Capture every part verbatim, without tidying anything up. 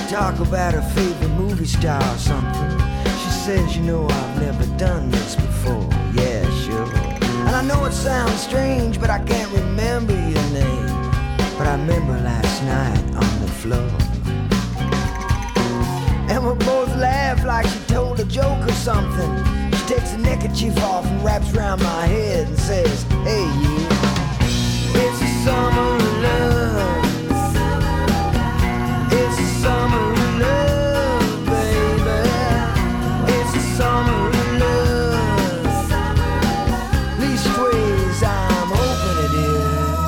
talk about her favorite movie star or something. She says, you know, I've never done this before. Yeah, sure. And I know it sounds strange, but I can't remember your name. But I remember last night on the floor. And we both laugh like she told a joke or something. She takes a neckerchief off and wraps around my head and says, hey you, it's the summer of love. It's the summer of love, baby. It's the summer of love. Leastways I'm hoping it is.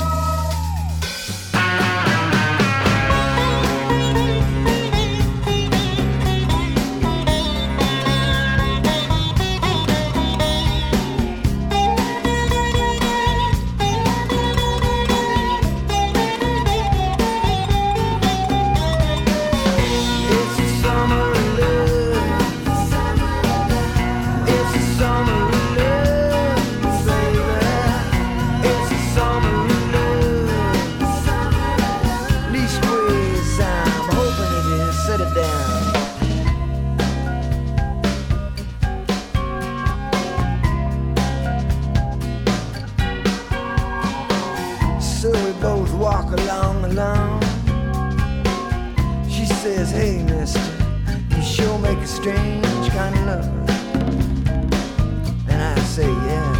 So we both walk along, along. She says, hey mister, you sure make a strange kind of love. And I say, yeah.